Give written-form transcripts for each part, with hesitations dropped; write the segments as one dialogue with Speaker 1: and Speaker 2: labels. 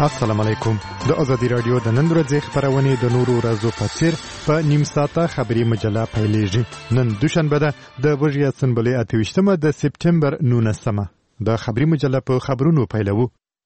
Speaker 1: السلام علیکم. د ازادي رادیو د نن ورځې خبرونه د نورو ورځو په څیر په نیم ساعته خبري مجله پیلېږي. نن دوشنبه ده د وژیا سنبلې 28مه د سپټمبر 19مه. د خبري مجله په خبرونو پیلوو.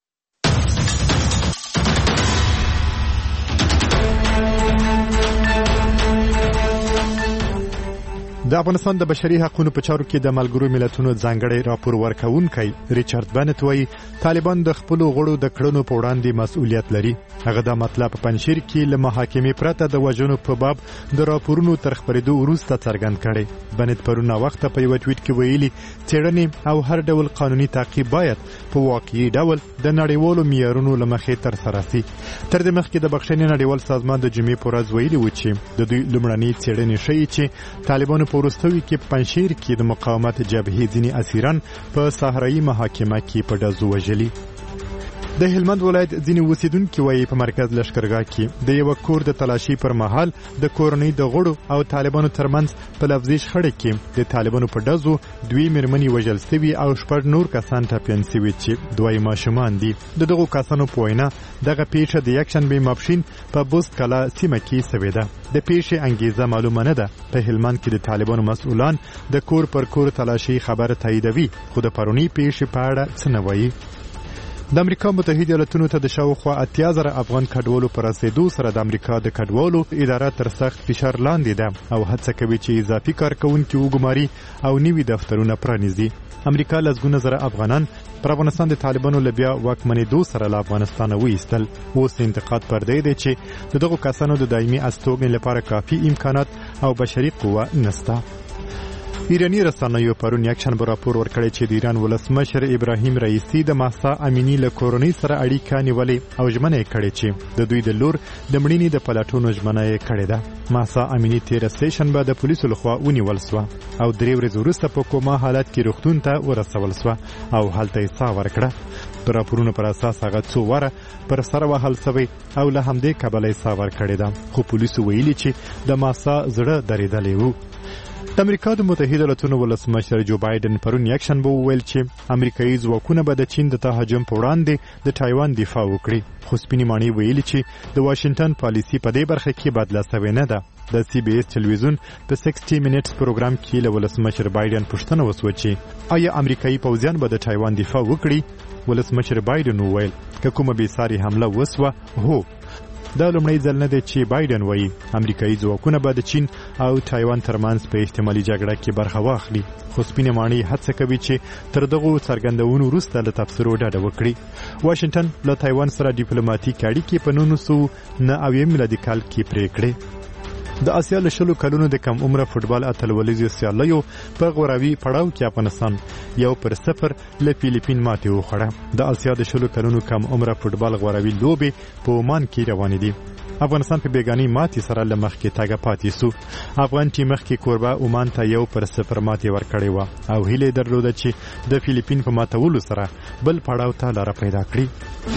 Speaker 1: د افغانستان د بشري حقوقو په چارو کې د ملګرو ملتونو ځانګړی راپور ورکوونکی ریچارډ بنت وایي طالبان د خپل غړو د کړنو په وړاندې مسؤلیت لري. هغه دا مطلب په پنځیر کې له محاکمې پرته د وژنو په باب د راپورونو تر خبرېدو وروسته څرګند کړي. بنت پرون وخت په یو ټویټ کې ویلي څېړنې او هر ډول قانوني تعقیب باید په واقعي ډول د نړیوالو معیارونو له مخې ترسره شي. تر دې مخکې د بخښنې نړیوال سازمان د جمعې په ورځ ویلي و چې د دوی لومړنۍ څېړنې ښیي چې طالبانو په وروستیو کې پنځیر کې د مقاومت جبهې ځینې اسیران په صحرایي محاکمه کې په ډزو وژلي. د هلمند ولایت ځینې اوسیدونکي وایي په مرکز لښکرګاه کې د یو کور د تلاشي پر مهال د کورنۍ د غړو او طالبانو ترمنځ په لفظي شخړه کې د طالبانو په ډزو دوی مېرمنې وژل شوي او شپږ نور کسان ټپیان شوي چې دوی ماشومان دي. دغه کسانو په وینا دغه پیښه د یکشنبې ماپښین په بوست کلا سیمه کې شوې ده. د پیښې انګیزه معلومه نه ده. په هلمند کې د طالبانو مسؤلان د کور پر کور تلاشي خبر تاییدوي خو د پرونی پیښې په اړه څه نه وایي. د امریکا متحده ایالاتونو ته د شاوخوا 80,000 افغان کډوالو پر رسیدو سره د امریکا د کډوالو اداره تر سخت فشار لاندې ده او هڅه کوي چې اضافي کارکونکي وګماري او نوي دفترونه پرانیزي. امریکا لږونه زره افغانان پر افغانستان د طالبانو لبیا واکمنېدو سره له افغانستان وایستل. اوس انتقاد پر دی چې دغه کسانو د دایمي استوګنې لپاره کافي امکانات او بشري قوه نشته. ایرانی رسنیو پرون یکشنبه راپور ورکړی چې د ایران ولسمشر ابراهیم رئیسی د مهسا امینی له کورنۍ سره اړیکه نیولې او ژمنه یې کړې چې د دوی د لور د مړینې د پلټونو ژمنه یې کړې ده. مهسا امینی تیر سیشنبه د پولیسو لخوا ونیول شوه او 3 ورځې وروسته په کومه حالت کې روغتون ته ورسول شوه او هلته یې ساه ورکړه. د راپورونو پر اساس هغه څو واره پر سر وهل شوی او له همدې کبله یې ساه ورکړې ده. خو پولیسو ویلي چې د مهسا زړه درېدلی و. د امریکا د متحده ایالاتونو ولسمشر جو بایدن پرون یکشنبه وویل چې امریکایي ځواکونه به د چین د تهاجم په وړاندې د تایوان دفاع وکړي. خو سپینې ماڼۍ ویلي چې د واشنگټن پالیسي په دې برخه کې بدله شوې نه ده. د سی بي اس تلویزیون په 60 منټس پروګرام کې له ولسمشر بایدن پوښتنه وشوه چې آیا امریکایي پوځیان به د تایوان دفاع وکړي. ولسمشر بایدن وویل که کومه بېساري حمله وشوه هو. دا لومړی ځل نه دی چې بایدن وایي امریکایي ځواکونه به د چین او تایوان ترمنځ په احتمالي جګړه کې برخه واخلي. خو سپینې ماڼۍ هڅه کوي چې تر دغو څرګندونو وروسته له تبصرو ډډه وکړي. واشنګټن له تایوان سره ډیپلوماټیک اړیکې په 1990 میلادي کال کې پرې کړې. د آسیا له 10 کلونو د کم عمره فوټبال اتلولیزو سیالیو په غوراوي پړاو کې افغانستان 1-0 له فلیپین ماتې وخوړه. د آسیا د 10 کلونو کم عمره فوټبال غوراوي لوبې په عمان کې روانې دي. افغانستان په بیګاني ماتې سره له مخکې تاګه پاتې شو. افغان ټیم مخکې کوربه عمان ته 1-0 ماتې ورکړې و او هیله درلوده چې د فلیپین په ماتولو سره بل پړاو ته لار پیدا کړي.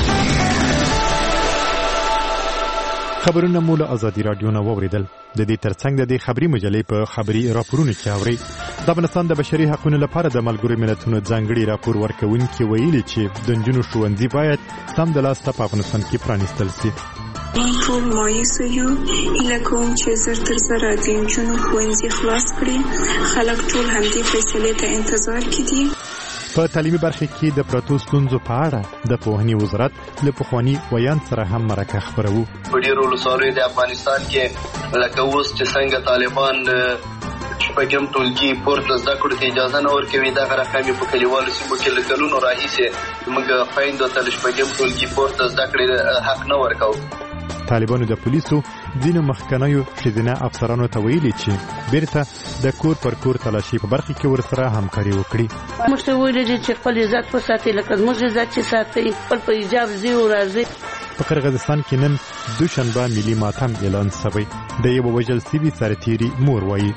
Speaker 1: خبرونه مو له ازادي رادیو نه واوریدل. د دې ترڅنګ د دې خبري مجلې په خبري راپورونو کې اوري. د افغانستان د بشري حقوقو لپاره د ملګرو ملتونو ځانګړي راپور ورکوونکي ویلي چې د نجونو ښوونځي باید سمدلاسه په افغانستان کې پرانیستل شي.
Speaker 2: ټول مایوس یو هیله کوم چې زر تر زره د نجونو ښوونځي خلاص کړي. خلک ټول همدې فیصلې ته انتظار کړي.
Speaker 1: په تعلیمي برخه کې د پراتو ستونزو په اړه د پوهنې وزارت له پخواني ویان سره هم مرکه خبرو.
Speaker 3: په ډیرو ولسوالیو د افغانستان کې لکه اوس چې څنګه طالبان شپږم ټولګي پورته زده کړو ته اجازه نه ورکوي. دغه رقم په کلیوالو سیمو کې له کلونو راهیسې موږ خویندو ته شپږم ټولګي پورته زده کړې حق نه ورکوو.
Speaker 1: طالبانو د پولیسو ځینو مخکنیو ښځینه افسرانو ته ویلي چې بیرته د کور پر کور تلاشي په برخه کې ورسره همکاري وکړي.
Speaker 4: موږ ته ویل دي چې خپل عزت وساتئ لکه زموږ عزت چې ساتئ. خپل په ایجاب ځئ او راځئ.
Speaker 1: په قرغیزستان کې نن دوشنبه ملي ماتم اعلان شوی. د یو وژل شوي سرتیري مور وایي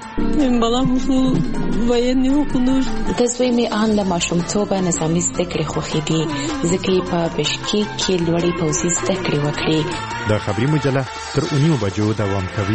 Speaker 5: د زوی مې ان له ماشومتوبه نظامي زده کړې خوښېدې ځکه یې په بشکیک کې لوړې پوځي زده کړې وکړې.
Speaker 1: د خبري مجله تر 9 بجو دوام کوي.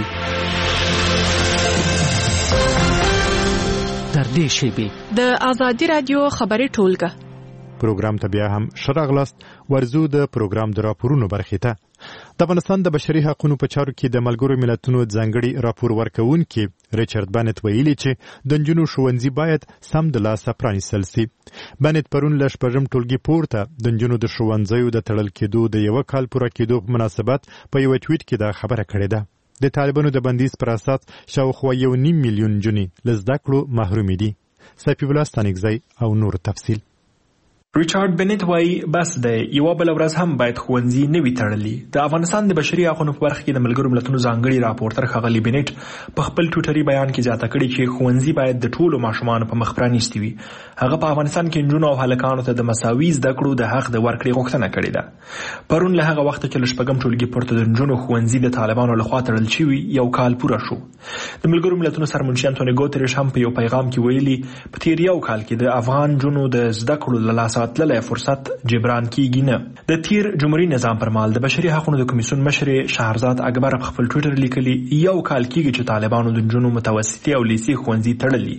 Speaker 6: تر دې شیبې د ازادي رادیو خبري ټولګه
Speaker 1: پروګرام ته بیا هم شراغلاست ورزو د پروګرام د راپورونو برخې ته. د افغانستان د بشري حقوقو په چارو کې د ملګرو ملتونو ځانګړي راپور ورکوونکي ریچارډ بنت ویلي چې د نجونو ښوونځي باید سم د لاسه پرانیستل شي. بنت پرون له شپږم ټولګي پورته د نجونو د ښوونځیو د تړل کېدو د یو کال پوره کېدو په مناسبت په یو ټویټ کې دا خبره کړې ده. د طالبانو د بندیز پر اساس شاوخوا 1.5 میلیون نجونې له زده کړو محرومې دي. سپی الله ستانکزی او نور تفصیل.
Speaker 6: ریچارډ بنت وایي بس دی یوه بله ورځ هم باید ښوونځي نه وي تړلي. د افغانستان د بشري حقوقو په برخه کې د ملګرو ملتونو ځانګړي راپورټر ښاغلي بنت په خپل ټویټري بیان کې زیاته کړې چې ښوونځي باید د ټولو ماشومانو په مخ پرانیستي وي. هغه په افغانستان کې نجونو او هلکانو ته د مساوي زده کړو د حق د ورکړې غوښتنه کړې ده. پرون له هغه وخته چې له شپږم ټولګي پورته د نجونو ښوونځي د طالبانو لخوا تړل شوي یو کال پوره شو. د ملګرو ملتونو سرمنشي انټونیو ګوتریش هم په یو پیغام کې ویلي په تیر یو کال کې د افغان نجونو د زده کړو له لاسه تللی فرصت جبران کیږي نه. د تیر جمهوریت نظام پر مهال د بشري حقوقو د کمیسیون مشر شهرزاد اکبر په خپل ټویټر لیکلي یو کال کیږي چې طالبانو د نجونو متوسطي او لیسي ښوونځي تړلي.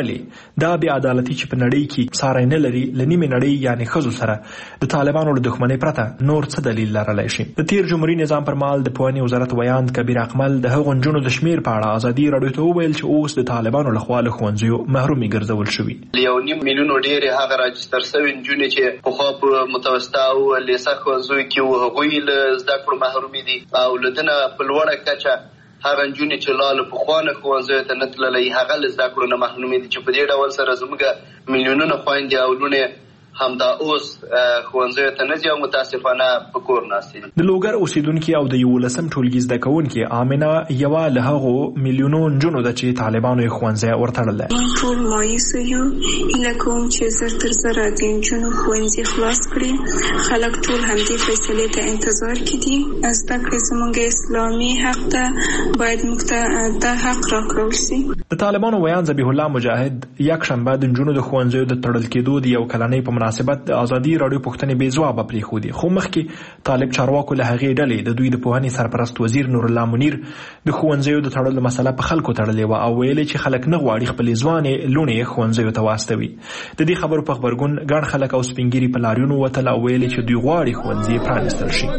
Speaker 6: ولې دا بې عدالتي چې په نړۍ کې ساری نه لري له نیمې نړۍ یعنی ښځو سره د طالبانو له دښمنۍ پرته نور څه دلیل لرلی شي؟ د تیر جمهوریت نظام پر مهال د پوهنې وزارت ویاند کبیر اکمل د هغو نجونو د شمیر په اړه ازادي راډیو ته وویل چې اوس د طالبانو لخوا له ښوونځیو محرومي ګرځول شوي.
Speaker 3: 1.5 میلیون ډېرې هغه راجستر شوي نجونې چې پخوا په متوسطه او لیسه ښوونځیو کې وو هغوی له زده کړو محرومې دي او له دنه په لوړه کچه هغه نجونې چې لا له پخوانه ښوونځیو ته نه تللی هغه له زده کړو نه محرومې دي چې په دې ډول سره زموږ میلیونونه خویندې او لوڼې همدا اوس ښوونځیو ته نه ځي او متاسفانه په کور ناست دي.
Speaker 6: د لوګر اوسیدونکي او د 11 ټولګي زده کوونکي آمنه یوه له هغو میلیونو نجونو ده چې طالبانو یې ښوونځی ورتړلی.
Speaker 2: موږ ټول مایوس یو. هیله کوم چې زر تر زره د نجونو ښوونځي خلاص کړي. خلک ټول همدې فیصلې ته انتظار کې دي. زده کړې زموږ اسلامي حق ده، باید موږ ته دا حق راکړل شي.
Speaker 6: د طالبانو ویان ذبیح الله مجاهد یکشنبه د نجونو د ښوونځیو د تړل کېدو د یو کلنۍ په مناسبت د ازادي راډیو پوښتنې بې ځوابه پرېښودې. خو مخکې طالب چارواکو له هغې ډلې د دوی د پوهنې سرپرست وزیر نور الله منیر د ښوونځیو د تړلو مسله په خلکو تړلې وه او ویلې چې خلک نه غواړي خپلې ځوانې لوڼې ښوونځیو ته واستوي. د دې خبرو په غبرګون ګڼ خلک او سپین ږیري په لاریون ووتل او ویلې چې دوی غواړي ښوونځي پرانیستل شي.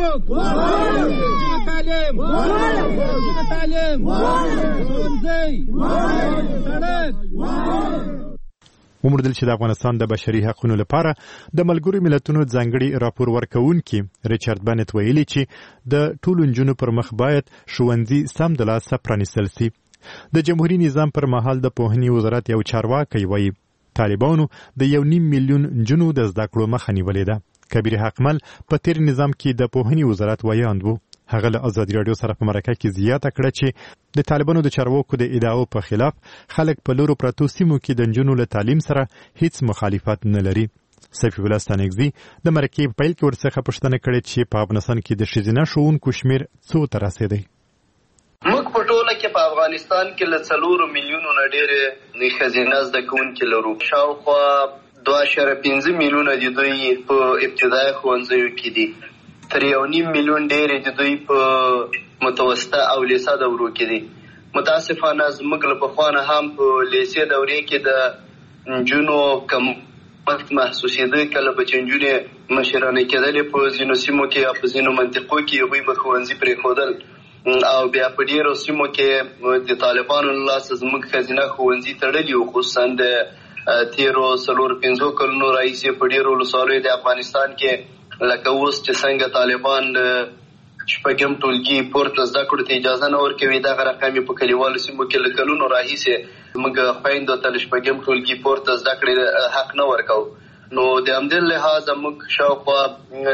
Speaker 1: وموندل چې د افغانستان د بشري حقوقو لپاره د ملګرو ملتونو ځانګړي راپور ورکوونکي ریچارډ بنت ویلي چې د ټولو نجونو پر مخ باید ښوونځي سم د لاسه پرانیستل شي. د جمهوریت نظام پر مهال د پوهنې وزارت یو چارواکی وایي طالبانو د 1.5 میلیون نجونو د زده کړو مخه نیولې ده. کبیر اکمل په تیر نظام کې د پوهنې وزارت ویاند وو. هغه له ازادي راډیو سره په مرکه کې زیاته کړه چې د طالبانو د چارواکو د ادعاو په خلاف خلک په لورو پرتو سیمو کې د نجونو له تعلیم سره هیڅ مخالفت نه لري. سپی الله ستانکزی د مرکې په پیل کې ورڅخه پوښتنه کړې چې په افغانستان کې د ښځینه ښوونکو شمیر څو ته رسېدی.
Speaker 3: موږ په ټوله کې په افغانستان کې له 4 میلیونو نه ډېرې ښځینه زده کوونکي لرو. شاوخوا 2.5 میلیونه د دوی په ابتدایي ښوونځیو کې دي. تر 1.5 میلیون ډېرې د دوی په متوسطه او لیسه دورو کې دي. متاسفانه زموږ له پخوا نه هم په لیسې دورې کې د نجونو کمښت محسوسېده. کله به چې نجونې مشرانې کېدلې په ځینو سیمو کې یا په ځینو منطقو کې هغوی به ښوونځي پرېښودل او بیا په ډېرو سیمو کې د طالبانو له لاسه زموږ ښځینه ښوونځي تړلي وو. خصوصا د تېرو 4-5 کلونو راهیسې په ډېرو ولسوالیو د افغانستان کې لکه اوس چې څنګه طالبان شپږم ټولګي پورته زده کړو ته اجازه نه ورکوي، دغه رقم په کلیوالو سیمو کې له کلونو راهیسې موږ خویندو ته له شپږم ټولګي پورته زده کړې حق نه ورکوو. نو د همدې لحاظه موږ شاوخوا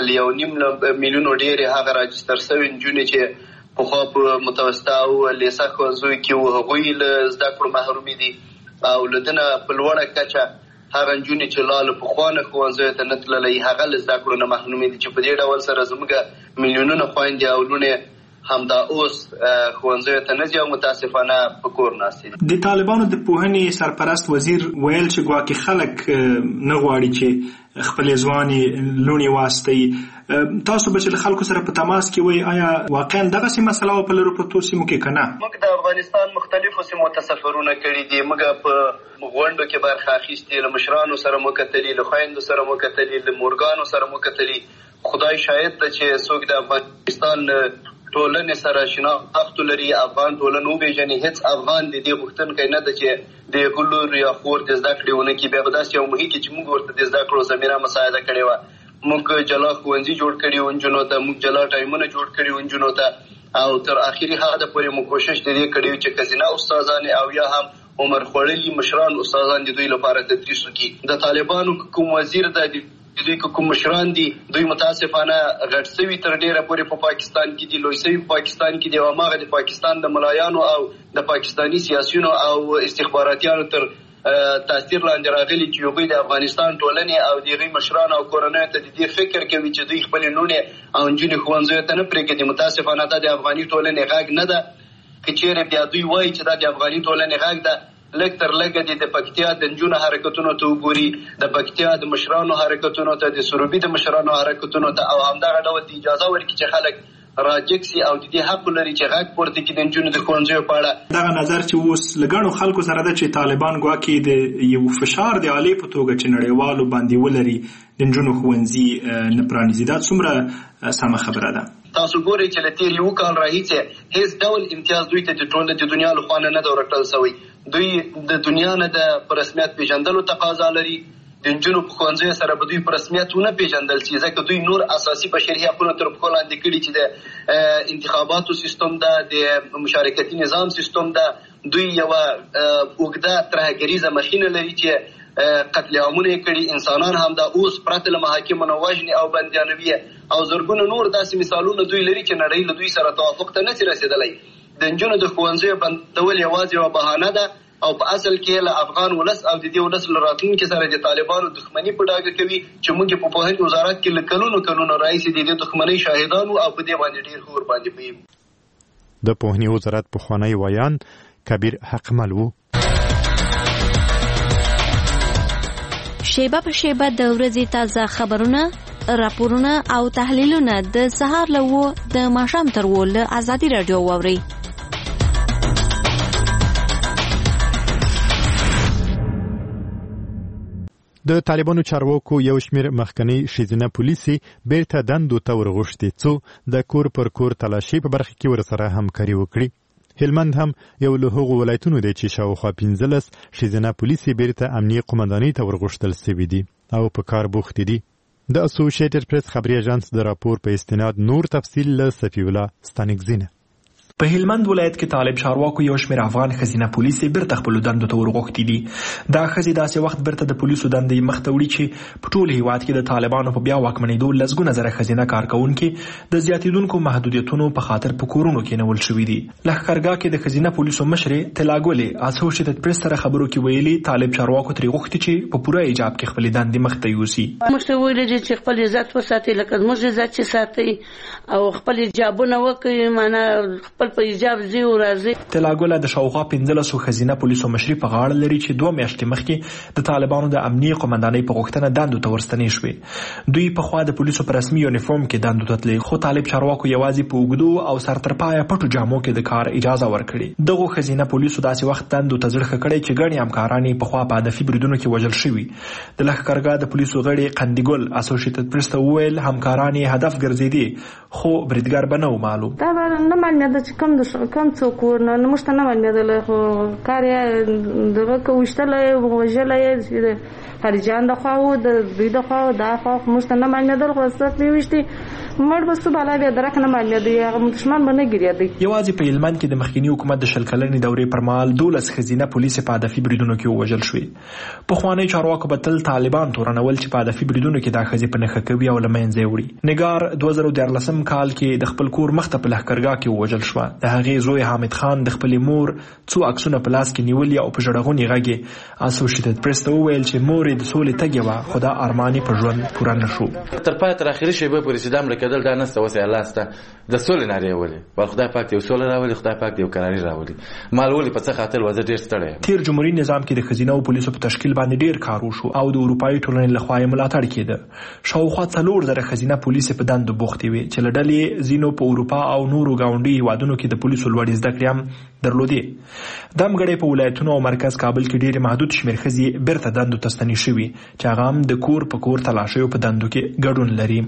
Speaker 3: 1.5 میلیونو ډېرې هغه راجستر شوي نجونې چې پخوا په متوسطه او لیسه ښوونځیو کې وو هغوی له زده کړو محرومې دي او له دنه په لوړه کچه هغه نجونې چې لا له پخوانه ښوونځیو ته نه تللی هغه له زده کړو نه محرومې دي چې په دې ډول سره زموږ میلیونونه خویندې او لوڼې همدا اوس ښوونځیو ته نه ځي او متاسفانه په کور ناست دي.
Speaker 6: د طالبانو د پوهنې سرپرست وزیر ویل چې ګواکې خلک نه غواړي چې خپلې ځوانې لوڼې واستئ، تاسو به چې له خلکو سره په تماس کې وئ، آیا واقعا دغسې مسله وه په لرو پرتو سیمو کې که نه؟
Speaker 3: موږ د افغانستان مختلفو سیمو ته سفرونه کړي دي. موږ په غونډو کې برخه اخیستې، له مشرانو سره مو کتلي، له خویندو سره مو کتلي، له مورګانو سره مو کتلي. خدای شاهد ده چې څوک د افغانستان ټولنې سره شناخت لري، افغان ټولنه وپېژني. هېڅ افغان د دې غوښتونکی نه ده چې د هغه لور یا خور د زده کړې ونه کړي. بیا به داسې یو محیط کې چې موږ ورته د زده کړو زمینه مساعده کړې وه. موږ جلا ښوونځي جوړ کړي وو نجونو ته، موږ جلا ټایمونه جوړ کړي وو نجونو ته، او تر آخري حده پورې موږ کوشش د دې کړی چې ښځینه استادان او یا هم عمر خوړلي مشران استادان د دوی لپاره تدریس وکړي. د طالبانو کوم وزیر د دوی کوم مشران دي، دوی متاسفانه غټ سوي تر ډیره پورې په پاکستان کې دي، لوی سوي په پاکستان کې دي، او هماغه د پاکستان د ملایانو او د پاکستاني سیاسیونو او استخباراتیانو تر تاثیر لاندې راغلي چې هغوی د افغانستان ټولنې او د هغوی مشرانو او کورنیو ته د دې فکر کوي چې دوی خپلې لوڼې او نجونې ښوونځیو ته نه پرېږدي. متاسفانه دا د افغاني ټولنې غږ نه ده. که چېرې بیا دوی وایي چې دا د افغاني ټولنې غږ ده، لږ تر لږه د پکتیا د نجونو حرکتونو ته وګوري، د پکتیا د مشرانو حرکتونو ته، د سروبي د مشرانو حرکتونو ته، او همدغه ډول د اجازه ورکړي چې خلک راجګ سي او د دې حق لري چې غږ پورته کړي د نجونو د ښوونځیو په اړه.
Speaker 6: دغه نظر چې اوس له ګڼو خلکو سره ده چې طالبان ګواکې د یو فشار د آلې په توګه چې نړیوالو باندې ولري د نجونو ښوونځي نه پرانیزي، دا څومره سمه خبره ده؟
Speaker 3: تاسو ګورئ چې له تېر یو کال راهیسې هیڅ ډول امتیاز دوی ته د ټول د دنیا له خوا نه ده ورکړل شوی. دوی د دنیا نه د رسمیت پیژندلو تقاضا لري. د نجونو په ښوونځیو سره به دوی په رسمیت ونه پیژندل شي، ځکه دوی نور اساسي بشري حقونه تر پښو لاندې کړي چې د انتخاباتو سیستم ده، د مشارکتي نظام سیستم ده. دوی یوه اوږده ترهګریزه مخینه لري چې قتل عامونه یې کړي، انسانان هم دا اوس پرته له محاکمو نه وژني او بندیانوي، او زرګونه نور داسې مثالونه دوی لري چې نړۍ له دوی سره توافق ته نشي رسېدلی. د نجونو د ښوونځیو بندول یوازې یوه بهانه ده، او په اصل کې له افغان ولس او د دې ولس له راتلونکي سره د طالبانو دښمني په ډاګه کوي چې موږ په پوهنې وزارت کې له کلونو راهیسې د دې دښمنۍ شاهدان وو او په دې باندې ډېر ښه ورباندې پوهېږو.
Speaker 1: د پوهنې وزارت پخوانی ویان کبیر حقمل وو.
Speaker 7: شیبه په شیبه د ورځې تازه خبرونه، راپورونه او تحلیلونه د سهار له 9 د ماښام تر 10 له ازادي راډیو واورئ.
Speaker 1: د طالبانو چارواکو یو شمېر مخکنی ښځینه پولیسي بیرته دندو ته ورغوښتي څو د کور پر کور تلاشي په برخه کې ورسره همکاري وکړي. هلمند هم یو له هغو ولایتونو دی چې شاوخوا 15 ښځینه پولیسي بیرته امنیه قومندانۍ ته ورغوښتل سوي دي او په کار بوختې دي. د اسوسییټډ پریس خبري اژانس د راپور په استناد نور تفصیل له صفی الله ستانکزینه.
Speaker 6: په هلمند ولایت کې طالب چارواکو یو شمېر افغان ښځینه پولیسې بیرته خپلو دندو ته ورغوښتي دي. دا ښځې داسې وخت بیرته د پولیسو دندې مخ ته وړي چې په ټول هیواد کې د طالبانو په بیا واکمنېدو لسګونه زره ښځینه کارکوونکي د زیاتېدونکو محدودیتونو په خاطر په کورونو کېنول شوي دي. لښکرګاه کې د ښځینه پولیسو مشرې طلا ګلې اسوسییټډ پریس سره خبرو کې ویلي طالب چارواکو ترې غوښتي چې په پوره ایجاب کې خپلې دندې مخ ته یوسي.
Speaker 4: موږ ته ویلي دي چې خپل عزت وساتئ لکه زموږ عزت چې ساتئ او خپل ایجابونه وکړئ، معنا خپل په ایجاب ځي.
Speaker 6: طلا ګله د شاوخوا 15 ښځینه پولیسو مشري په غاړه لري چې 2 میاشتې مخکې د طالبانو د امنیه قومندانۍ په غوښتنه دندو ته ورستنې شوې. دوی پخوا د پولیسو په رسمي یونیفورم کې دندو ته تللې، خو طالب چارواکو یوازې په اوږدو او سر تر پایه پټو جامو کې د کار اجازه ورکړې. دغو ښځینه پولیسو داسې وخت دندو ته زړه ښه کړی چې ګڼې همکاران یې پخوا په هدفي بریدونو کې وژل شوي. د لښکرګاه د پولیسو غړي قندګل اسوسییټډ پریس ته وویل همکاران یې هدف ګرځېدي، خو بریدګر به نه و معلوم.
Speaker 8: دا نه معلومېده چې کوم څوک نه موږ ته نه معلومېدله، خو کار یې دغه که ویشتلی وژلی یې خارجیان د خوا و د دوی د خوا و دا خوا موږ ته نه معلومېدل، خو څوک یې ویشتي مړ به سو بالا بیا درک نه معلومېدی، هغه دښمن به نه ګرېدی.
Speaker 6: یوازې په هلمند کې د مخکیني حکومت د 20 کلنې دورې پر مهال 12 ښځینه پولیسې په هدفي بریدونو کې ووژل شوې. پخواني چارواکو به تل طالبان تورنول چې په هدفي بریدونو کې دا ښځې په نښه کوي او له منځه یې وړي. نګار 2014 کال کې د خپل کور مخ ته په لښکرګاه کې ووژل شوه. د هغې زوی حامد خان د خپلې مور څو عکسونه په لاس کې نیولي او په ژړغوني غږ یې اسوسییټډ پریس ته وویل چې مور یې د سولې تږې وه خو دا ارمان یې په ژوند پوره نه شو.
Speaker 9: تر پایه تر اخري شېبې پورې چې دا مړه کېدل دا نسته اوس یې الله سته د سولې نارې ولې ول خدای پاک یو سوله راولي خدای پاک یو قراري راولي مال ولې په څه خاطر وزه ډېر ستړی یم.
Speaker 6: تیر جمهوریت نظام کې د ښځینه او پولیسو په تشکیل باندې ډېر کار وشو او د اروپایي ټولنې لخوا یې ملاتړ کېده. شاوخوا 4,000 ښځینه پولیسې په دندو بوختې وې چې له ډلې ځینو په اروپا او نورو ګاونډي هیوادونو کې د پولیسو لوړې زده کړې هم درلودې. دمګړې په ولایتونو او مرکز کابل کې ډېرې محدود شمېر ښځې بیرته دندو ته ستنې شوي چې هغه هم د کور په کور تلاشیو په دندو کې ګډون لري.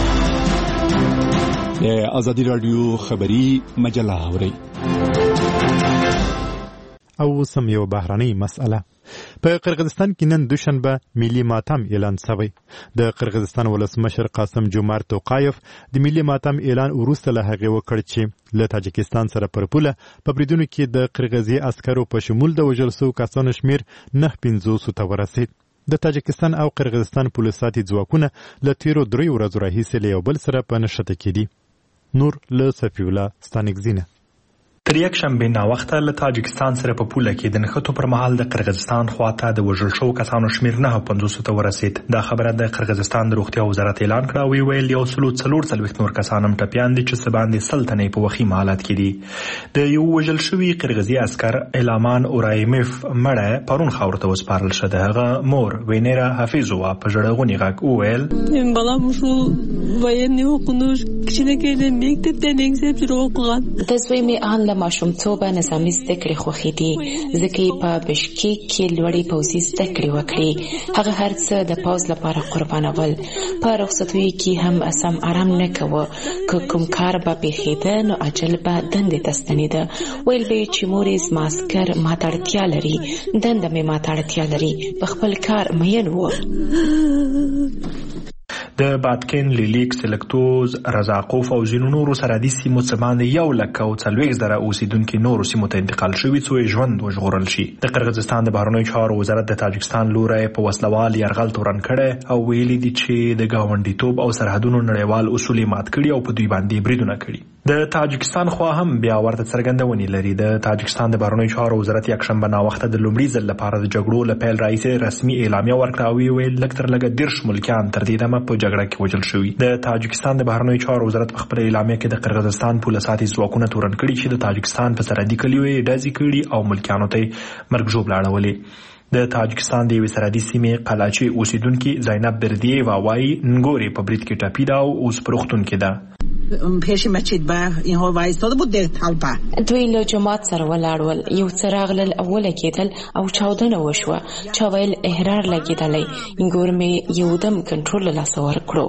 Speaker 10: ازادي رادیو خبری مجله اوري
Speaker 1: او سم یو بهرنۍ مسأله. په قرغیزستان کې نن دوشنبه ملي ماتم اعلان شوی. د قرغیزستان ولسمشر قاسم جومارت توقایف د ملي ماتم اعلان وروسته له هغې وکړ چې له تاجکستان سره پر پوله په بریدونو کې د قرغیزي عسکرو په شمول د وژل شوو کسانو شمېر 950 ته ورسید. د تاجکستان او قرغیزستان پولیساتي ځواکونه له تیرو 3 ورځو راهیسې له یو بل سره په نښته کې دي. نور له صفی الله ستانکزینه.
Speaker 6: تر یک شنبه ناوخته له تاجکستان سره په پوله کې د نښتو پر مهال د قرغیزستان خواته د وژل شوو کسانو شمېر 950 ته ورسید. دا خبره د قرغیزستان د روغتیا وزارت اعلان کړه او ویل 144 نور کسان هم ټپیان دي چې څه باندې 100 تنې په وخیم حالت کې دي. د یو وژل شوي قرغیزي عسکر الامان اورایمیف مړه پرون خاور ته وسپارل شوه. هغه مور وینیرا حفیظووا په ژړغوني غږ وویل
Speaker 5: د زوی مې ان له ماشومتوبه نظامي زده کړې خوښې دي ځکه یې په بشکیک کې لوړې پوځي زده کړې وکړې. هغه هر څه د پوځ لپاره قربانول. په رخصتیو کې هم سم آرام نه کوه. که کوم کار به پیښېده نو عجل به دندې ته ستنېده. ویل به یې چې مور یې زما عسکر ما ته اړتیا لري دنده مې ما ته اړتیا لري په خپل کار مین و.
Speaker 6: د باتکن، لیلیک، سلکتوز، رزاقوف او ځینو نورو سرحدي سیمو څخه باندې 140,000 اوسیدونکي نورو سیمو ته انتقال شوي څو یې ژوند وژغورل شي. د قرغیزستان د بهرنیو چارو وزارت د تاجکستان لوری په وسلوال یرغل تورن کړی او ویلي دي چې د ګاونډیتوب او سرحدونو نړیوال اصول مات کړي او په دوی باندې بریدونه کړي. د تاجکستان خوا هم بیا ورته څرګندونې لري. د تاجکستان د بهرنیو چارو وزارت یکشنبه ناوخته د لومړي ځل لپاره د جګړو له پیل راهیسې رسمي اعلامیه ورکړه او ویل لږ تر لږه 10 ملکیان تر دې دمه په جګړه کې وژل شوي. د تاجکستان د بهرنیو چارو وزارت په خپل اعلامیه کې د قرغیزستان پولیساتي ځواکونه تورن کړي چې د تاجکستان په سرحدي کلیو یې ډزې کړي او ملکیانو ته مرګ ژوبله اړولې. د تاجکستان د یوې سرحدي سیمې قلاچي اوسیدونکي زینب بردییوا وایي نګوري په برید کې ټپي ده او اوس په روغتون کې ده.
Speaker 11: پیش مسجد به اینها وایستاده بود در طلبه
Speaker 5: دوی له جماعت سره ولاړول. یو څراغ له اوله کېدل او چاودنه وشوه. چا ویل احرار لګېدلی. انګور مې یو دم کنټرول له لاسه ورکړو.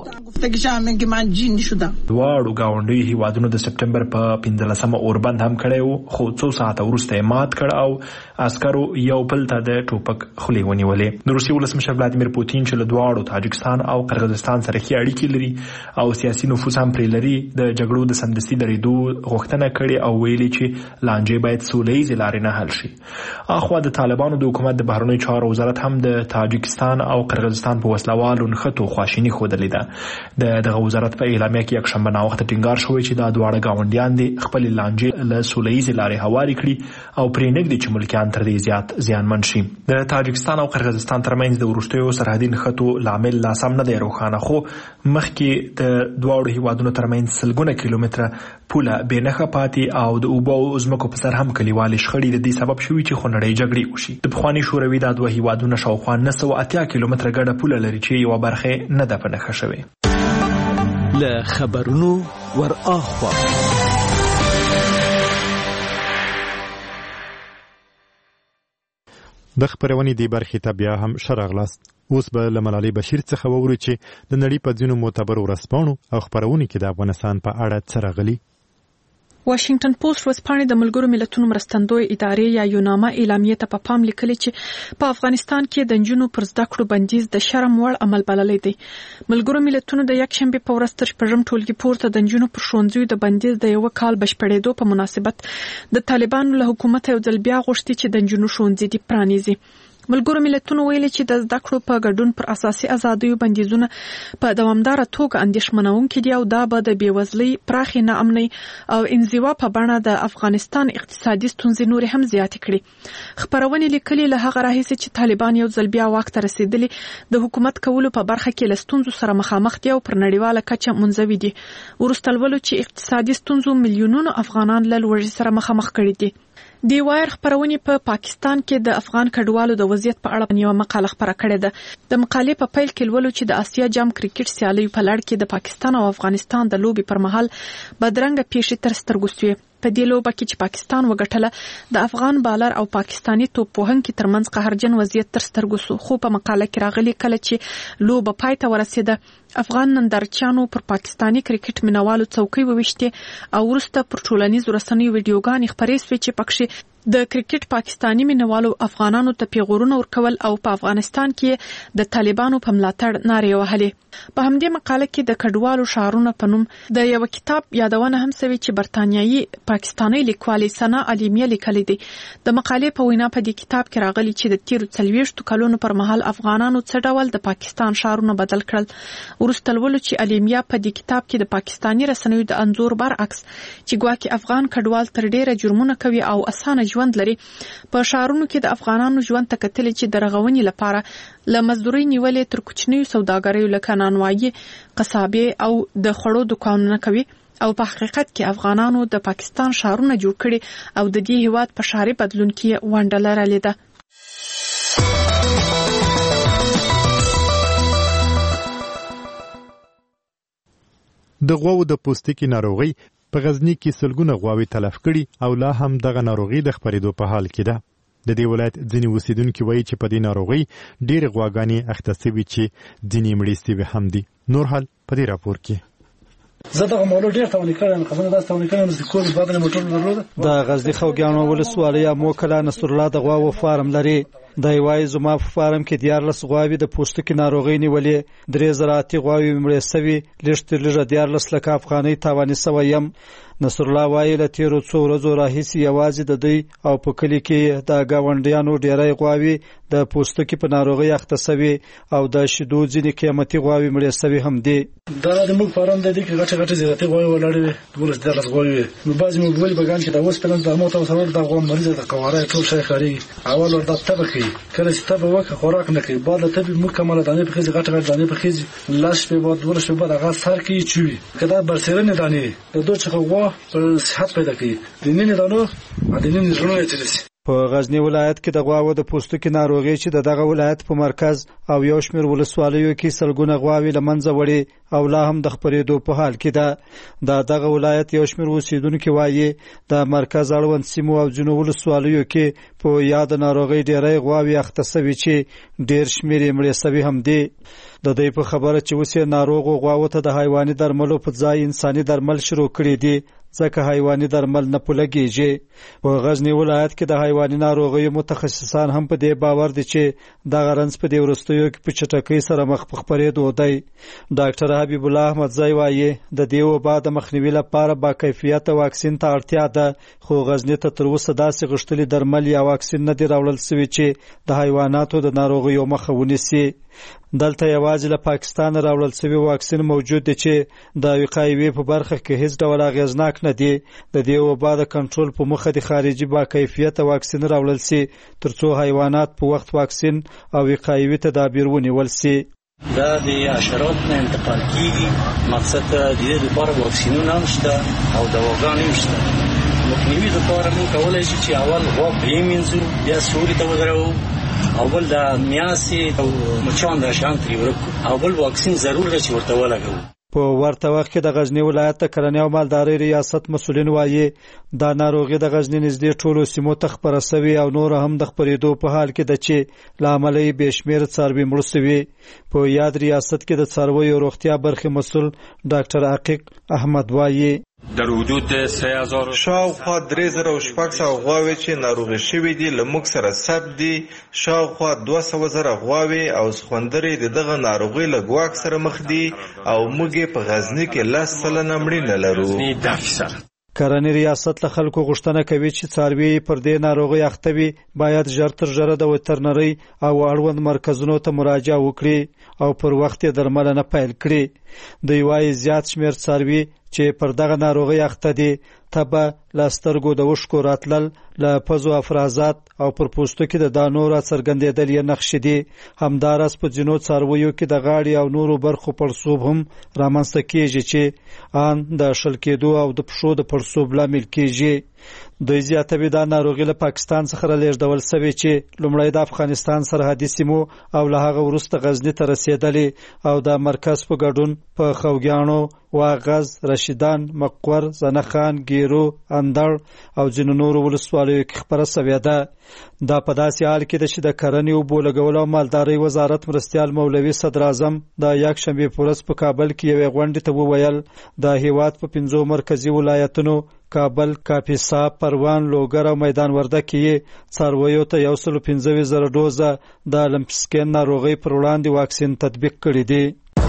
Speaker 6: دواړو ګاونډیو هیوادونو د سپټمبر په 15مه اوربند هم کړی و خو څو ساعته وروسته یې مات کړ او عسکرو یو بل ته د ټوپک خولې ونیولې. د روسیې ولسمشر ولادیمیر پوتین چې له دواړو تاجکستان او قرغیزستان سره ښې اړیکې لري او سیاسي نفوذ هم پرې لري د جګړو د سمدستي درېدو غوښتنه کړې او ویلي چې لانجې باید سوله ییزې لارې نه حل شي. اخوا د طالبانو د حکومت د بهرنیو چارو وزارت هم د تاجکستان او قرغیزستان په وسلوالو نښتو خواشیني ښودلې ده. دغه وزارت په اعلامیه کې یکشنبه ناوخته ټینګار شوی چې دا دواړه ګاونډیان دي خپلې لانجې له سوله ییزې لارې هوارې کړي او پرې نږدې چې ملکیان تر دې زیات زیانمن شي. د تاجکستان او قرغیزستان ترمنځ د وروستیو سرحدي نښتو لامل لا سم نه دی روښانه خو مخکې د دواړو هیوادونو ترمنځ سلګونه کیلومتره پوله بې نښه پاتې او د اوبو او ځمکو په سر هم کلیوالې شخړې د دې سبب شوي چې خونړۍ جګړې وشي. د پخواني شوروي دا دوه هیوادونه شاوخوا 980 کیلومتره ګډه پوله لري چې یوه برخه نه ده په نښه شوې.
Speaker 10: له خبرونو ور اخوا
Speaker 1: د خبرونې دی برخې ته بیا هم شراغلاست. اوس به له ملالۍ بشیر څخه وورو چې د نړۍ په ځینو معتبرو ورځپاڼو او خبرونو کې د افغانستان په اړه څه راغلي.
Speaker 12: واشنگټن پوسټ ورځپاڼې د ملګرو ملتونو مرستندوی ادارې یا یوناما اعلامیه ته په پام لیکلي چې په افغانستان کې د نجونو پر زده کړو بندیز د شرم وړ عمل بللی دی. ملګرو ملتونو د یکشنبې په ورځ تر شپږم ټولګي پورته د نجونو پر ښوونځیو د بندیز د یو کال بشپړېدو په مناسبت د طالبانو له حکومت یو ځل بیا غوښتي چې د نجونو ښوونځي دې پرانیزي. ملګرو ملتونو ویلي چې د زده کړو په ګډون پر اساسي ازادیو بندیزونه په دوامداره توګه اندېښمنونکي دي او دا به د بېوزلۍ پراخې ناامنۍ او انزوا په بڼه د افغانستان اقتصادي ستونزې نورې هم زیاتې کړي. خپرونې لیکلي له هغه راهیسې چې طالبان یو ځل بیا واک ته رسېدلي د حکومت کولو په برخه کې له ستونزو سره مخامخ دي او پر نړیواله کچه منزوي دي. وروسته لولو چې اقتصادي ستونزو میلیونونو افغانان له لوږې سره مخامخ کړي دي. دی وایر خپرونې په پاکستان کې د افغان کډوالو د وضعیت په اړه یو مقاله خپره کړې ده. د مقالې په پیل کې لولو چې د آسیا جام کرکټ سیالیو په لړ کې د پاکستان او افغانستان د لوبې پر مهال بدرنګه پیښې تر سترګو شوې. په دې لوبه کې چې پاکستان وګټله د افغان بالر او پاکستانی توپوهونکي ترمنځ قهرجن وضعیت تر سترګو شو. خو په مقاله کې راغلي کله چې لوبه پای ته ورسېده افغان نندارچیانو پر پاکستانی کرکټ مینوالو څوکۍ وویشتې او وروسته پر ټولنیزو رسنیو ویډیوګانې خپرې شوې چې پکښې د کرکټ پاکستانی مینوالو افغانانو ته پیغورونه ورکول او په افغانستان کې د طالبانو په ملاتړ نارې وهلې. په همدې مقاله کې د کډوالو شعارونه په نوم د یو کتاب یادونه هم شوې چې برتانیایي پاکستانی لیکوالې سنا علیمیه لیکلې دي. د مقالې په وینا په دې کتاب کې راغلي چې د تیرو 40 کلونو پر مهال افغانانو څه ډول د پاکستان شعارونه بدل کړل. وروسته لولو چې علیمیه په دې کتاب کې د پاکستانی رسنیو د انځور برعکس چې ګواکې افغان کډوال تر ډیره جرمونه کوي او اسانه ژوند لري په شعارونو کې د افغانانو ژوند ته کتلې چې د رغونې لپاره له مزدوري نیولې تر کوچنیو سوداګریو لکه نانوایي قصابې او د خوړو دکانونه کوي او په حقیقت کې افغانانو د پاکستان شعارونه جوړ کړي او د دې هیواد په شعاري بدلون کې ونډه لرلې ده.
Speaker 1: د غواو د پوستکي ناروغي په غزنی کې سلګونه غواوې تلف کړي او لا هم دغه ناروغي د خپرېدو په حال کې ده. د دې ولایت ځینې اوسیدونکي وایي چې په دې ناروغي ډېرې غواګانې اخته سوي چې ځینې مړې سوي هم دي. نور حال په دې راپور کې.
Speaker 13: زه دغه مولو ډېر تاواني کړم خبره دا تاواني کړم چې کور بعد نه موټر درلود. د غزنی خوګیانو ولسوالۍ موکله نصر الله د غواو فارم لري. د یوای زما په فارم کې 14 غواوې د پوستکي ناروغي نیولې 3 زراعتي غواوې مړې سوي لږ 14 لک افغانۍ تاواني سوی یم. نصر الله وایي له تیرو څو ورځو راهیسې یوازې د دوی او په کلي کې د ګاونډیانو ډېری غواوې د پوستکي په ناروغۍ اخته سوي او د شیدو ځینې قیمتي غواوې مړې سوي هم دي. دا د موږ فارم د دې کې غټه زیاتې غواوې ولاړې وې 12 غواوې نو بعضې مو ویل بګان چې د اوس پلان د موته وسول د غوا مریضه د قواره ټول شي خاري اول ورته تبه کوي کله چې تبه وکړه خوراک نه کوي بعد له تبه مکمل دانې په خېز غټه دانې په خېز لاس په بعد ورش په بعد هغه سر کې چوي کله برسرنه دانې د دوه څخه غوا صحت پیدا کوي د نن دانو د نن زړه ته. په غزنی ولایت کې د غواو د پوستکي ناروغي چې دغه ولایت په مرکز او یو شمېر ولسوالیو کې سلګونه غواوې له منځه وړي او لا هم د خپرېدو په حال کې ده. دغه ولایت یو شمېر اوسیدونکي وایي د مرکز اړوند سیمو او ځینو ولسوالیو کې په یاد ناروغي ډېری غواوې اخته سوي چې ډېر شمېر یې مړې سوي هم دي. د دوی په خبره چې اوس یې ناروغو غواوو ته د حیواني درملو په ځای انساني درمل شروع کړي دي ځکه حیواني درمل نه پلګیږي. په غزنی ولایت کې د حیواني ناروغیو متخصصان هم په دې باور دي چې دغه رنځ په دې وروستیو کې په چټکۍ سره مخ په خپرېدو دی. ډاکټر حبیب الله احمدزی وایي د دې وبا د مخنیوي لپاره با کیفیته واکسین ته اړتیا ده خو غزنی ته تر اوسه داسې غښتلي درمل یا واکسین نه دي راوړل سوي چې د حیواناتو د ناروغیو مخه ونیسي. دلته یوازې له پاکستان راوړل شوی واکسین موجود دی چې د وقایوي په برخه کې هیڅ ډول اغیزناک نه دی. د دې وبا د کنټرول په مخه د خارجي با کیفیته واکسین راوړل شي ترڅو حیوانات په وخت واکسین او وقایوي تدابیر ونیول شي.
Speaker 14: دا د حشرات نه انتقال کیږي مقصد د دې لپاره واکسینونه نشته او دواګانې نشته. مخنیوي لپاره موږ کولای شو چې اول غوا پریمینځو بیا سوري ته ودرو اول د میاسي او مچان د شان تری ورکو اول واکسین ضرور دی چې ورته ولګو.
Speaker 13: په ورته وخت کې د غزنی ولایت د کرنې او مالدارۍ ریاست مسؤلین وایي دا ناروغي د غزنی نږدې ټولو سیمو ته خپره سوي او نور هم د خپرېدو په حال کې ده چې له امله یې بې شمېره څاروي مړه سوي. په یاد ریاست کې د څارویو روغتیا برخې مسؤل ډاکټر عقیق احمد وایي
Speaker 15: در حدود 3000
Speaker 16: شاوخوا 3600 غواوې چې ناروغي شوي دي له موږ سره ثبت دي. شاوخوا 200,000 غواوې او سخوندرې دغه ناروغي له ګواښ سره مخ دي او موږ په غزنی کې 10 سلنه مړینه لرو.
Speaker 13: کرنې ریاست له خلکو غوښتنه کوي چې څاروي پر دې ناروغي اخته وي باید ژر تر ژره د وترنري او اړوند مرکزونو ته مراجعه وکړي او پر وخت یې درملنه پیل کړي. دوی وايي زیات شمېر څاروي چې پر دغه ناروغي اخته دي تبه، له سترګو د اوښکو راتلل، له پزو افرازات او پر پوستکي د دانو راڅرګندېدل یې نښې دي. همداراز په ځینو څارویو کې د غاړې او نورو برخو پړسوب هم رامنځته کېږي چې ان د شل کېدو او د پښو د پړسوب لامل کېږي. دوی زیاتوي دا ناروغي له پاکستان څخه رالیږدول سوې چې لومړی د افغانستان سرحدي سیمو او له هغه وروسته غزني ته رسېدلې او د مرکز په ګډون په خوږیاڼو، واغز، رشیدان، مقور، زنخان، ګیرو، اندړ او ځینو نورو ولسوالیو کې خپره سوې ده. دا په داسې حال کې ده چې د کرنې، اوبو لګولو او مالدارۍ وزارت مرستیال مولوي صدراعظم د یکشنبې په ورځ په کابل کې یوې غونډې ته وویل د هیواد په 5 مرکزي ولایتونو کابل، کاپیسا، پروان، لوګر او میدان وردګ کې څارویو ته 115,000 ډوزه د لمپسکین ناروغۍ پر وړاندې واکسین تطبیق کړي دي.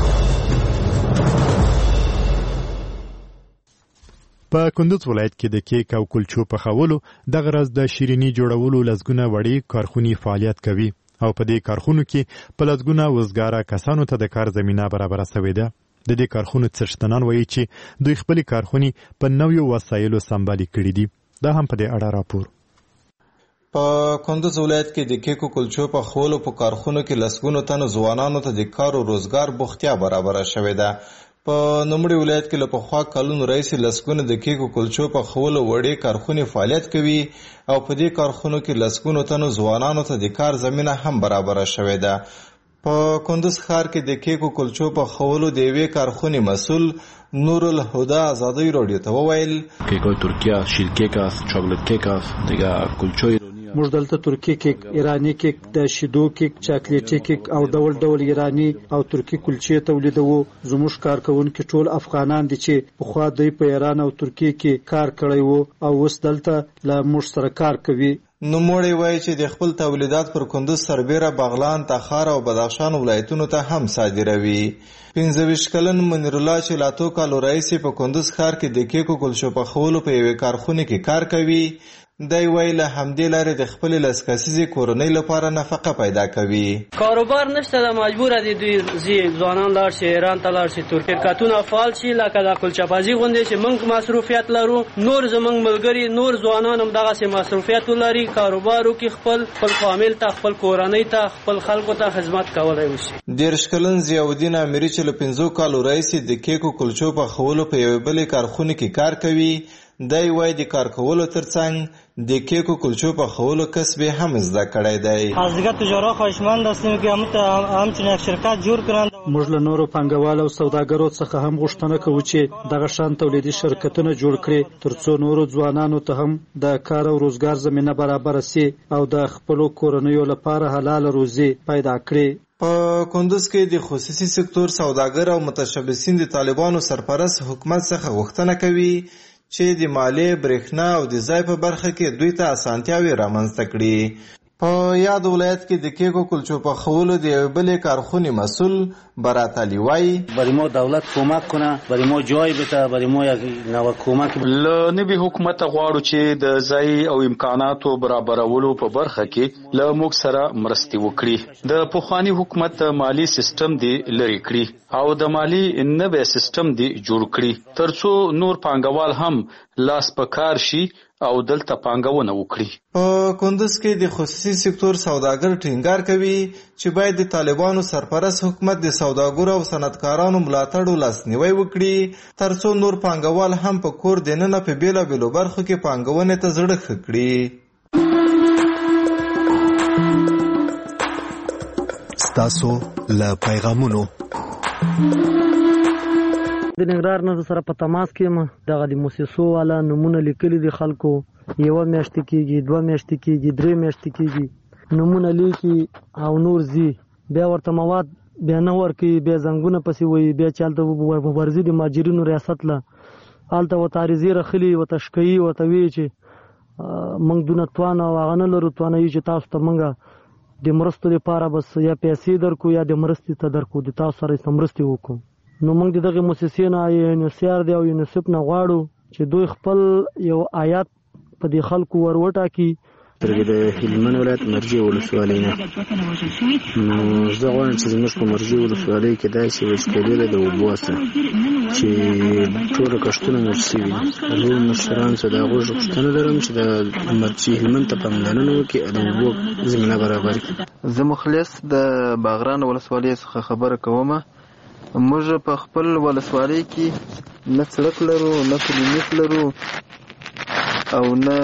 Speaker 1: په کندوز ولایت کې د کیک او کلچو پخولو د غرض د شیرینی جوړولو لزګونه وړي کارخونې فعالیت کوي او په دې کارخونو کې په لزګونه وزګاره کسانو ته د کار زمينه برابر شوې ده. د دې کارخونو څښتنان وایي چې دوی خپل کارخونې په نویو وسایلو سمبالي کړې دي. دا هم په دې اړه راپور.
Speaker 16: په کندوز ولایت کې د کیکو کلچو په خولو په کارخونو کې لسګونو تنو ځوانانو ته د کار او روزګار بوختیا برابر شوې ده. په نوموړي ولایت کې له پخوا کلونو راهیسې لسګونه د کیکو کلچو په خولو وړې کارخونې فعالیت کوي او په دې کارخونو کې لسګونو تنو ځوانانو ته د کار زمینه هم برابر شوې ده. په کندوز ښار کې د کیکو کلچو په خولو د یوې کارخونې مسؤل نور الهدى ازادي رادیو ته وویل
Speaker 17: کیکو ترکیه شیل کیک است، چاکلیت کیک است، دیگه کلچوی
Speaker 13: موږ دلته ترکی کیک، ایرانی کیک، د شیدو کیک، چاکلیټي کیک او ډول ډول ایرانی او ترکی کلچې تولیدوو. زموږ کارکونکي ټول افغانان دي چې پخوا دوی په ایران او ترکی کې کار کړی وو او اوس دلته له موږ سره کار کوي.
Speaker 16: نوموړی وایي چې د خپل تولیدات پر کندوز، سربیره، بغلان، تخار او بدخشان ولایتونو ته هم صادروي. 25 کلن منیر الله چې لا څو کالو راهیسې په کندوز ښار کې د کیکو کلچو پخولو په یوې کارخونې کې کار کوي. دی وایي له همدې لارې د خپلې لس کسیزې کورنۍ لپاره نفقه پیدا کوي.
Speaker 18: کاروبار نشته، د مجبوره دي دوی ځوانان لاړ شي ایران ته لاړ شي، شرکتونه فعال شي لکه د کلچه‌بازي غوندې چې موږ مصروفیت لرو. نور زموږ ملګري نور ځوانان هم دغسې مصروفیت لري، کاروبار وکړي، خپل فامیل ته، خپل کورنۍ ته، خپل خلکو ته خدمت کولی وشي. 13
Speaker 16: کلن ضیاءالدین اميري چې له 15 کالو راهیسې د کیکو کلچو پخولو په یوې بلې کارخونې کې کار کوي. دی وایي د کار کولو ترڅنګ د کیکو کلچو پخولو کسب هم زده کړی دی.
Speaker 19: از دیگه تجارت خواهشمند هستیم که همچنین یک شرکت جوړ کړند.
Speaker 13: موږ له نورو پانګوالو او سوداګرو څخه هم غوښتنه کوو چې دغه شان تولیدي شرکتونه جوړ کړي ترڅو نورو ځوانانو ته هم د کار او روزګار زمینه برابر شي او د خپل کورنیو لپاره حلال روزي پیدا کړي.
Speaker 16: په کندوز کې د خصوصي سکتور سوداګر او متشبثین د طالبانو سرپرست حکومت څخه غوښتنه کوي چې د مالیې، برېښنا او د ځای په برخه کې دوی ته اسانتیاوې رامنځته کړي. په یاد ولایت کې د کیکو کلچو پخولو د یوې بلې کارخونې مسؤل برات علي وایي
Speaker 14: برای ما دولت کمک کنه، برای ما جای بده، برای ما یک نوع کمک
Speaker 20: له نوي حکومت غواړو چې د ځای او امکاناتو برابرولو په برخه کې له موږ سره مرستې وکړي. د پخوانی حکومت مالی سیستم دی لري کړی او د مالی نوې سیستم دی جوړ کړي ترڅو نور پانګوال هم لاس په کار شي او دلته پانګونه وکړي.
Speaker 16: په کندوز کې د خصوصي سکتور سوداګر ټینګار کوي چې باید د طالبانو سرپرست حکومت د سوداګرو او صنعتکارانو ملاتړ لاسنیوي وکړي ترڅو نور پانګوال هم په کور دننه په بیلابیلو برخو کې پانګونې ته زړه ښه کړي.
Speaker 21: ستاسو له پیغامونو
Speaker 22: د ننګرهار نه سره په تماس کې یم. دغه د موسسو والا نمونه لیکلي دي خلکو، 1 میاشت کېږي، 2 میاشت کېږي، 3 میاشت کېږي، نمونه لیکي او نور زی بیا ورته مواد بیا نه ورکوي، بیا زنګونه پسې وایي، بیا چې هلته ورځي د مهاجرینو ریاست له هلته ورته عریضې راخلي، ورته شکوي، ورته وایي چې موږ دونه توان او هغه نه لرو، توانه یي چې تاسو ته موږ د مرستو لپاره بس یا پیسې درکو یا د مرستې ته درکو، د تاسو سره مرستې وکړو. نو موږ دغه مؤسسې نه UNHCR دی او یونیسف نه غواړو چې دوی خپل یو آیات په دې خلکو وروټاکي.
Speaker 17: د هلمند ولایت مرجې ولسوالۍ نه زه غواړم چې زموږ په مرجې ولسوالۍ کې داسې وچکالي ده د اوبو سره چې ټوله کښتونه مړ شوي دي. ټول مشرانو څخه د هغوی غوښتنه لرم چې د مرجې هلمند ته پاملرنه وکړي او د اوبو زمینه برابر کړي.
Speaker 2: زه مخلص د باغران ولسوالۍ څخه خبره کوم. موږ په خپل ولسوالۍ کې نه سړک لرو، نه کلینیک لرو او نه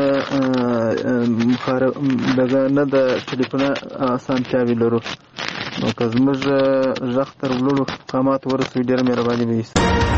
Speaker 2: د ټلیفون اسانتیاوې لرو. نو که زموږ غږ تر لوړو مقاماتو ورسوي ډېره مهرباني به وي.